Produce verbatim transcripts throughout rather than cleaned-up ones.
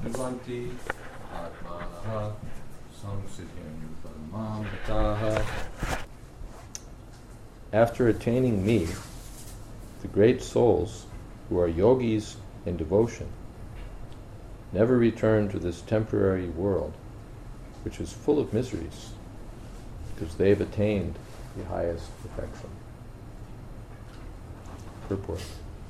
Napnuvanti Atmanaha Samsiddhyam Paramamgataha. After attaining me, the great souls who are yogis in devotion never return to this temporary world, which is full of miseries, because they've attained the highest perfection. Purport.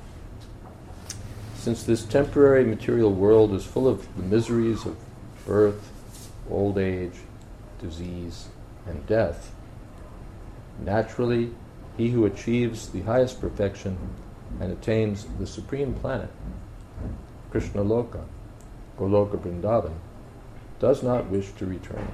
Since this temporary material world is full of the miseries of birth, old age, disease, and death, naturally, he who achieves the highest perfection and attains the supreme planet, Krishna Loka, Goloka Vrindavan, does not wish to return.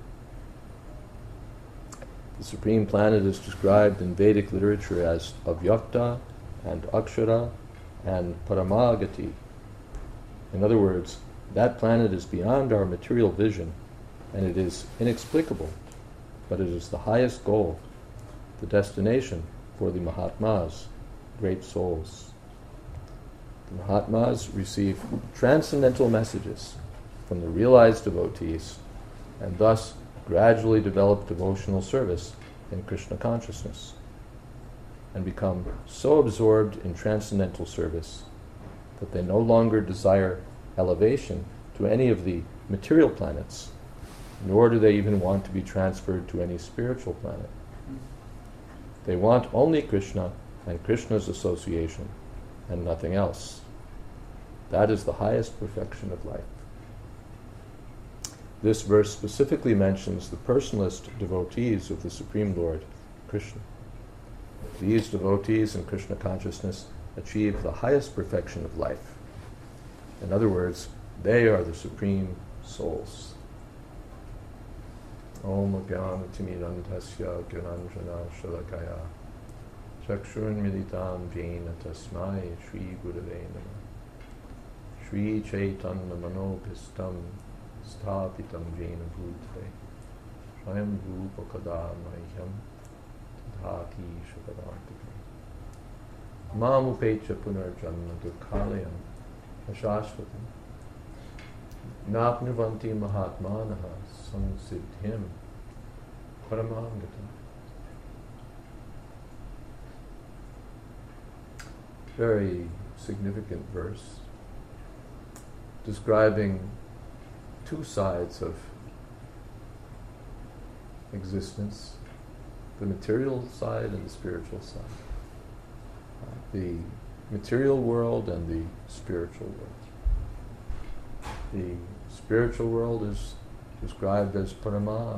The supreme planet is described in Vedic literature as Avyakta and Akshara and Paramagati. In other words, that planet is beyond our material vision, and it is inexplicable, but it is the highest goal, the destination for the Mahatmas, great souls. The Mahatmas receive transcendental messages from the realized devotees, and thus gradually develop devotional service in Krishna consciousness, and become so absorbed in transcendental service that they no longer desire elevation to any of the material planets, nor do they even want to be transferred to any spiritual planet. They want only Krishna and Krishna's association, and nothing else. That is the highest perfection of life. This verse specifically mentions the personalist devotees of the Supreme Lord, Krishna. These devotees in Krishna consciousness achieve the highest perfection of life. In other words, they are the supreme souls. Om Jnanatimidandhasya Gyananjana Shalakaya Chakshurun Militam Jena Tasmai Shri Gurave Namah Shri Chaitanya Manopistam Sthapitam Jena Bhute Swayam Rupa Kada Mahyam Tadhati Shakadantika Mamupecha Punarjanma Dukkalayam Ashashvatam Napnuvanti Mahatmanaha Samsiddhyam Paramamgata. Very significant verse describing two sides of existence, the material side and the spiritual side. Uh, the material world and the spiritual world. The spiritual world is described as Paramagati,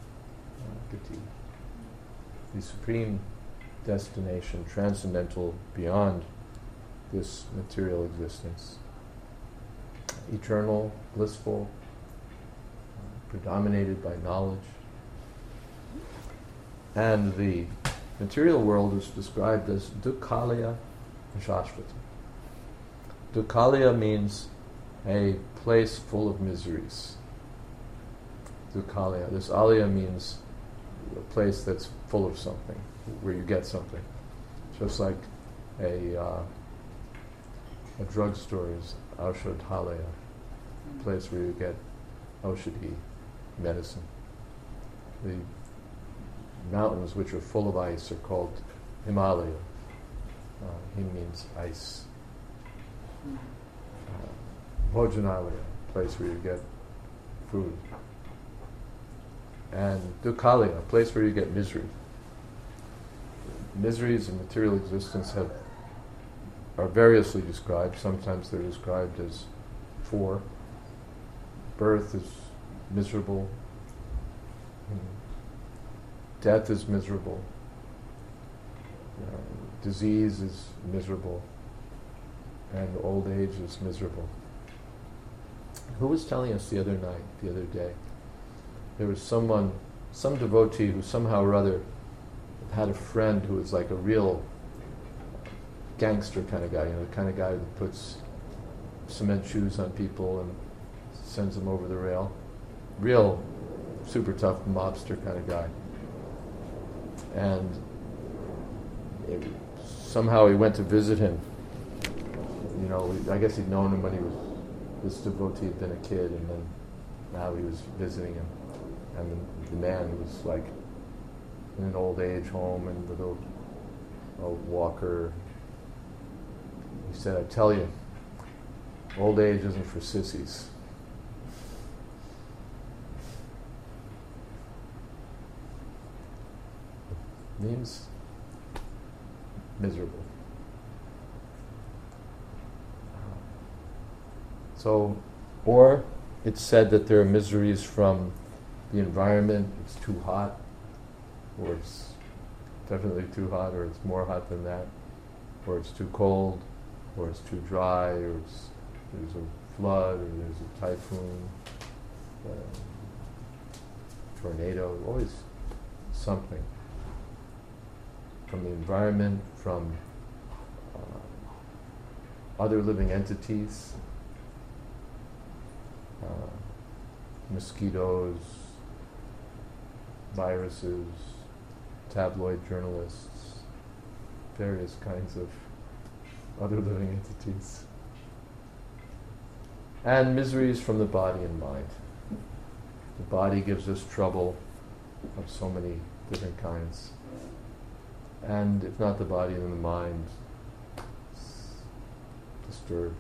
the supreme destination, transcendental beyond this material existence. Eternal, blissful, uh, predominated by knowledge. And the material world is described as Dukkhalaya Shashvata. Dukkhalaya means a place full of miseries. Dukkhalaya. This alaya means a place that's full of something, where you get something. Just like a uh, a drugstore is Aushadhalaya, a place where you get Aushadhi, medicine. The mountains which are full of ice are called Himalaya. Uh, Him means ice. Uh, Bhojanalaya, a place where you get food. And Dukkhalaya, a place where you get misery. Miseries in material existence have are variously described. Sometimes they're described as four. Birth is miserable. Death is miserable. Uh, disease is miserable. And old age is miserable. Who was telling us the other night, the other day? There was someone, some devotee who somehow or other had a friend who was like a real gangster kind of guy, you know, the kind of guy that puts cement shoes on people and sends them over the rail. Real super tough mobster kind of guy. And it, somehow he went to visit him. You know, I guess he'd known him when he was this devotee had been a kid, and then now he was visiting him. And the, the man was like in an old age home and with a, a walker. He said, I tell you, old age isn't for sissies. Means miserable. So, or it's said that there are miseries from the environment. It's too hot, or it's definitely too hot, or it's more hot than that, or it's too cold, or it's too dry, or it's, there's a flood, or there's a typhoon, uh, tornado, always something. From the environment, from uh, other living entities, uh, mosquitoes, viruses, tabloid journalists, various kinds of other living entities. And miseries from the body and mind. The body gives us trouble of so many different kinds. And if not the body, then the mind is disturbed.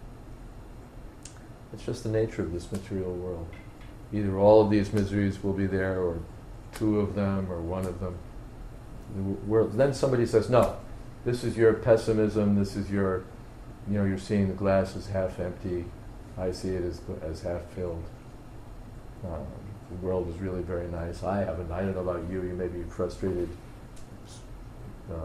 It's just the nature of this material world. Either all of these miseries will be there, or two of them, or one of them. The world. Then somebody says, no, this is your pessimism, this is your, you know, you're seeing the glass as half empty, I see it as, as half filled. Um, the world is really very nice. I haven't, I don't know about you, you may be frustrated uh,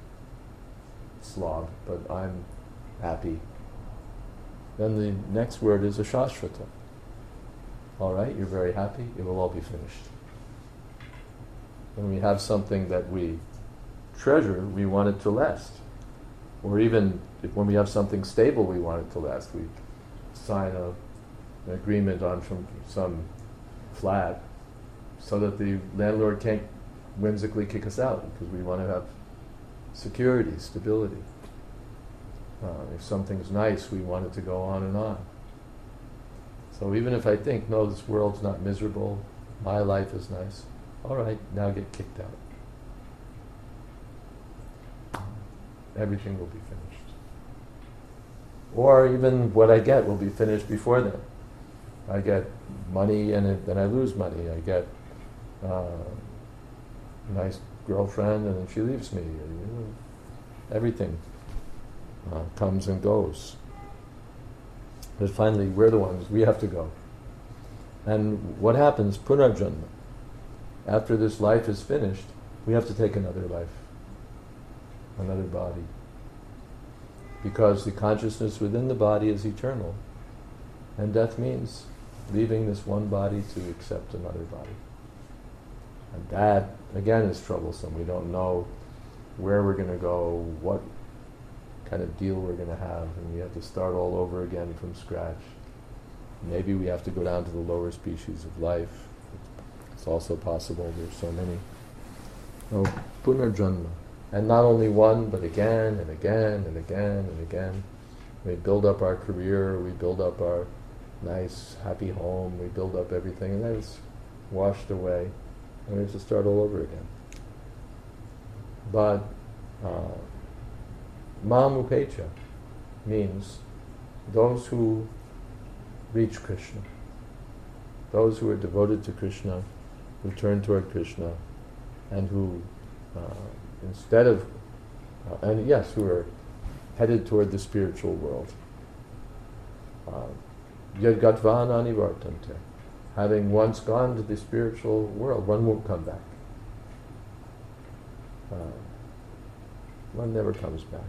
slob, but I'm happy. Then the next word is ashashrata. All right, you're very happy, it will all be finished. When we have something that we treasure, we want it to last. Or even if when we have something stable, we want it to last. We sign a, an agreement on from some flat so that the landlord can't whimsically kick us out, because we want to have security, stability. Uh, if something's nice, we want it to go on and on. So even if I think, no, this world's not miserable, my life is nice, all right, now get kicked out. Everything will be finished. Or even what I get will be finished before then. I get money and it, then I lose money. I get uh, a nice girlfriend and then she leaves me. You know, everything uh, comes and goes. But finally, we're the ones, we have to go. And what happens? Punarjanma. After this life is finished, we have to take another life, another body. Because the consciousness within the body is eternal. And death means leaving this one body to accept another body. And that, again, is troublesome. We don't know where we're going to go, what kind of deal we're going to have, and we have to start all over again from scratch. Maybe we have to go down to the lower species of life. It's also possible. There's so many. Oh, punarjanma. And not only one, but again and again and again and again. We build up our career, we build up our nice, happy home, we build up everything, and then it's washed away, and we have to start all over again. But uh, Mamupecha means those who reach Krishna, those who are devoted to Krishna, who turn toward Krishna, and who uh, instead of, uh, and yes, who are headed toward the spiritual world. Yad gatvan anivartante. Having once gone to the spiritual world, one won't come back. Uh, one never comes back.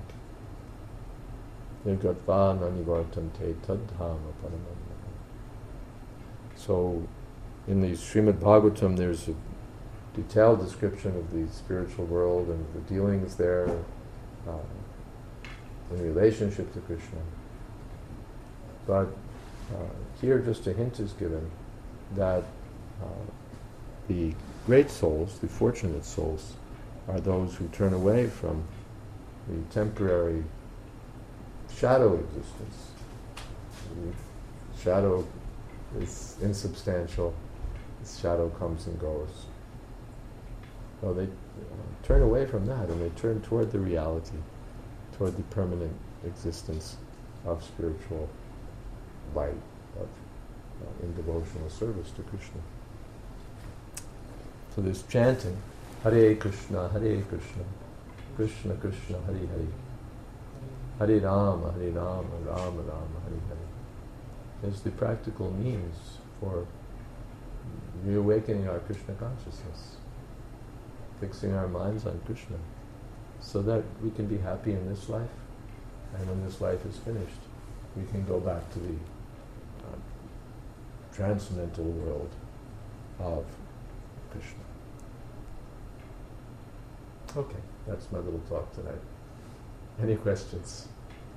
Yad gatvan anivartante tadhama paramam. So, in the Srimad Bhagavatam, there's a detailed description of the spiritual world and the dealings there uh, in relationship to Krishna. But uh, here just a hint is given that uh, the great souls, the fortunate souls, are those who turn away from the temporary shadow existence, the shadow is insubstantial. Its shadow comes and goes. So they uh, turn away from that and they turn toward the reality, toward the permanent existence of spiritual light, of uh, in devotional service to Krishna. So there's chanting, Hare Krishna, Hare Krishna, Krishna Krishna, Hare Hare, Hare Rama, Hare Rama, Rama Rama, Hare Hare. Is the practical means for reawakening our Krishna consciousness, fixing our minds on Krishna, so that we can be happy in this life, and when this life is finished, we can go back to the uh, transcendental world of Krishna. Okay, that's my little talk tonight. Any questions?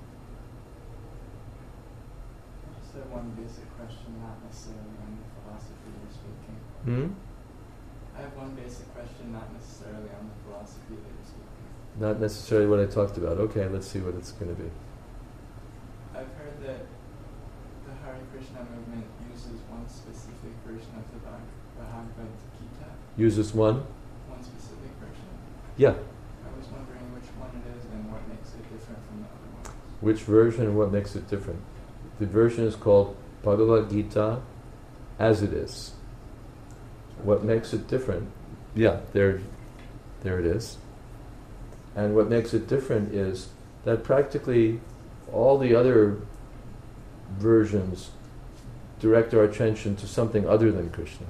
I just have one basic question, not necessarily on the philosophy you're speaking. Hmm? I have one basic question, not necessarily on the philosophy that you're speaking. Not necessarily what I talked about. Okay, let's see what it's going to be. I've heard that the Hare Krishna movement uses one specific version of the Bhag- Bhagavad Gita. Uses one? One specific version. Yeah. I was wondering which one it is and what makes it different from the other ones. Which version and what makes it different? The version is called Bhagavad Gita as it is. What makes it different? Yeah, there, there it is. And what makes it different is that practically all the other versions direct our attention to something other than Krishna.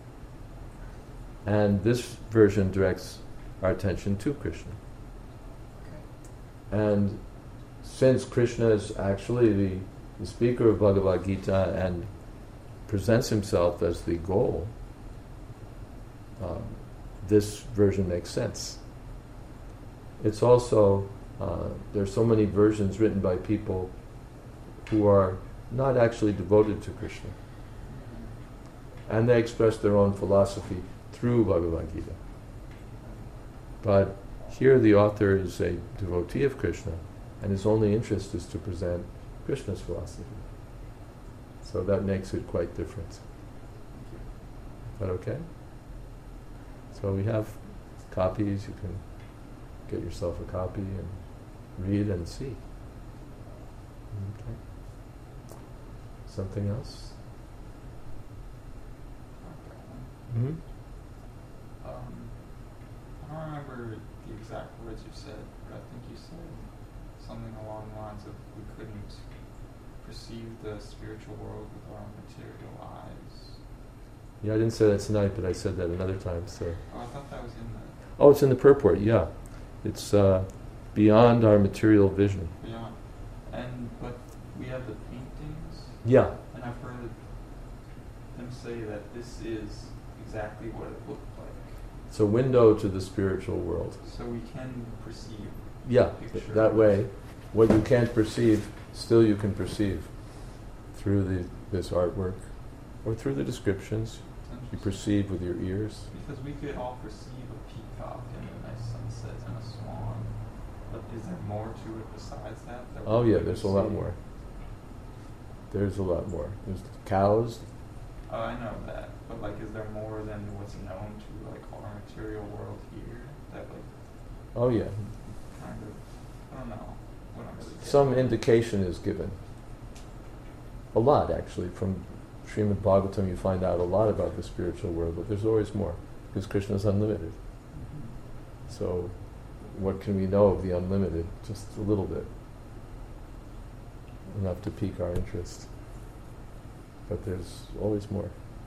And this version directs our attention to Krishna. Okay. And since Krishna is actually the, the speaker of Bhagavad Gita and presents himself as the goal, um, this version makes sense. It's also, uh, there are so many versions written by people who are not actually devoted to Krishna. And they express their own philosophy through Bhagavad Gita. But here the author is a devotee of Krishna, and his only interest is to present Krishna's philosophy. So that makes it quite different. Is that okay? So we have copies, you can get yourself a copy and read and see. Okay. Something else? Mm-hmm. Um, I don't remember the exact words you said, but I think you said something along the lines of we couldn't perceive the spiritual world with our material eyes. Yeah, I didn't say that tonight, but I said that another time. So. Oh, I thought that was in the... Oh, it's in the purport, yeah. It's uh, beyond our material vision. Beyond. And, but we have the paintings. Yeah. And I've heard them say that this is exactly what it looked like. It's a window to the spiritual world. So we can perceive. Yeah, th- that way, what you can't perceive, still you can perceive through the this artwork, or through the descriptions. You perceive with your ears. Because we could all perceive a peacock and a nice sunset and a swan, but is there more to it besides that? that Oh we yeah, could there's a lot perceive? more. There's a lot more. There's cows. Oh, I know that, but like, is there more than what's known to like our material world here? That like, Oh yeah. kind of, I don't know. What I'm really Some getting at. indication is given. A lot, actually. From Srimad Bhagavatam you find out a lot about the spiritual world, but there's always more, because Krishna is unlimited. Mhm. So, what can we know of the unlimited? Just a little bit. Enough to pique our interest. But there's always more.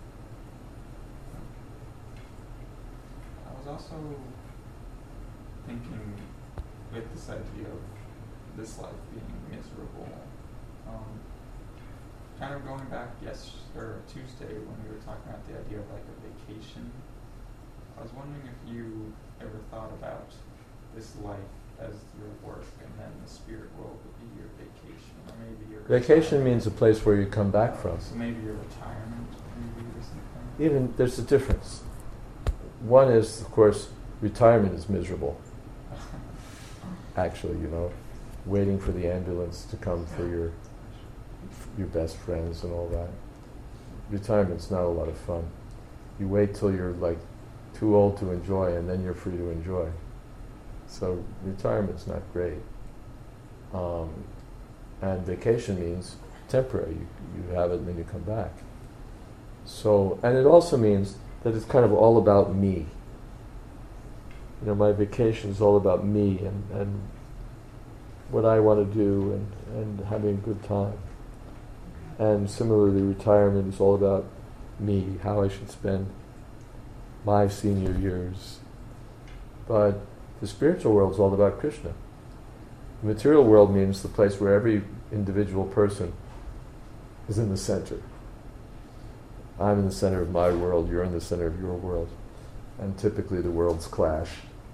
I was also thinking with this idea of this life being miserable, um, kind of going back yes or Tuesday when we were talking about the idea of like a vacation. I was wondering if you ever thought about this life as your work and then the spirit world would be your vacation, or maybe your Vacation retirement. means a place where you come back from. So maybe your retirement, maybe, or something. Even, there's a difference. One is, of course, retirement is miserable. Actually, you know, waiting for the ambulance to come for your your best friends and all that. Retirement's not a lot of fun. You wait till you're like too old to enjoy, and then you're free to enjoy. So retirement's not great. Um, and vacation means temporary. You, you have it and then you come back. So, and it also means that it's kind of all about me. You know, my vacation is all about me and, and what I want to do and, and having a good time. And similarly, retirement is all about me, how I should spend my senior years. But the spiritual world is all about Krishna. The material world means the place where every individual person is in the center. I'm in the center of my world, you're in the center of your world. And typically the worlds clash.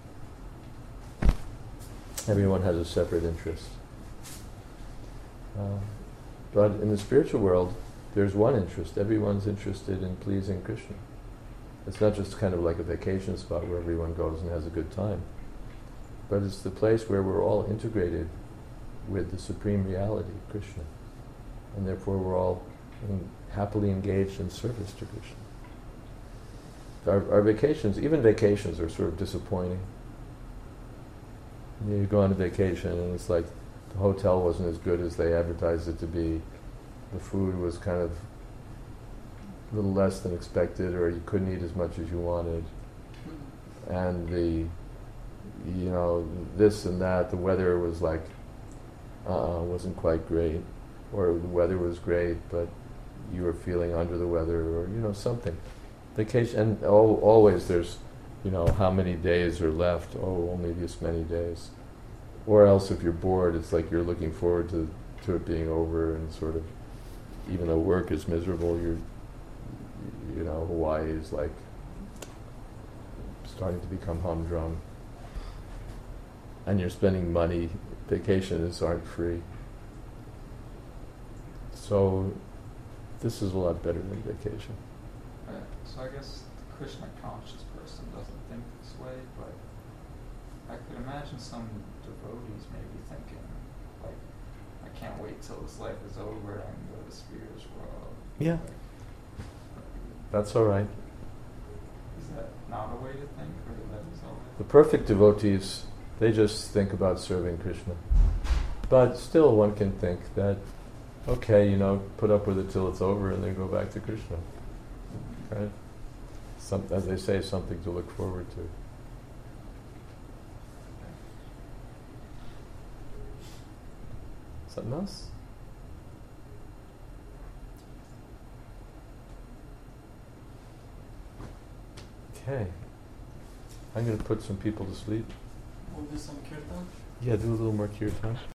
Everyone has a separate interest. Uh, but in the spiritual world, there's one interest. Everyone's interested in pleasing Krishna. It's not just kind of like a vacation spot where everyone goes and has a good time. But it's the place where we're all integrated with the supreme reality, Krishna. And therefore we're all in, happily engaged in service to Krishna. Our, our vacations, even vacations, are sort of disappointing. You go on a vacation and it's like the hotel wasn't as good as they advertised it to be. The food was kind of a little less than expected, or you couldn't eat as much as you wanted. And the, you know, this and that, the weather was like, uh-uh, wasn't quite great. Or the weather was great, but you were feeling under the weather, or, you know, something. Vacation, and al- always there's, you know, how many days are left? Oh, only this many days. Or else if you're bored, it's like you're looking forward to, to it being over, and sort of, even though work is miserable, you're, you know, Hawaii is like starting to become humdrum. And you're spending money, vacations aren't free. So this is a lot better than vacation. Uh, so I guess the Krishna conscious person doesn't think this way, but I could imagine some devotees maybe thinking, like, I can't wait till this life is over and I can go to the spiritual world. Yeah. That's all right. Is that not a way to think, or that is all right? The perfect devotees, they just think about serving Krishna. But still one can think that, okay, you know, put up with it till it's over and then go back to Krishna. Right? Some, as they say, something to look forward to. Something else? Okay. I'm going to put some people to sleep. We'll do some kirtan. Yeah, do a little more kirtan.